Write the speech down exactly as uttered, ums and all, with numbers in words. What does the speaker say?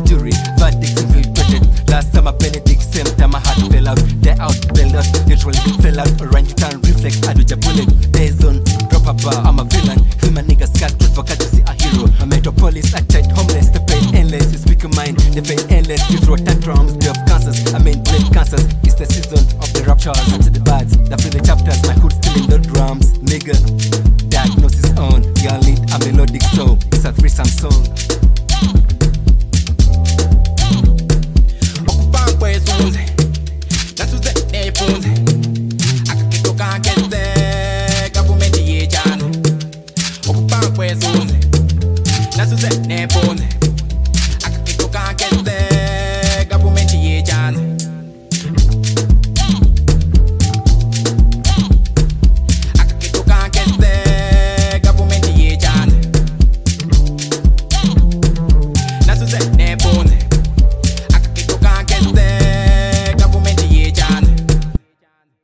jury, verdicts infiltrated. Last time I Benedict, same time I had fell out. They out, bailed out, literally fell out. Orangutan reflex, I do a bullet. Days on, drop a bar, I'm a villain. Kill my niggas, cat, forgot to see a hero. A metropolis, I tried homeless. The pain endless, you speak your mind. The pain endless, you throw tantrums. Day of cancers, I mean blame cancers. It's the season of the raptures. To the birds, that fill the chapters. My hood still in the drums, nigga.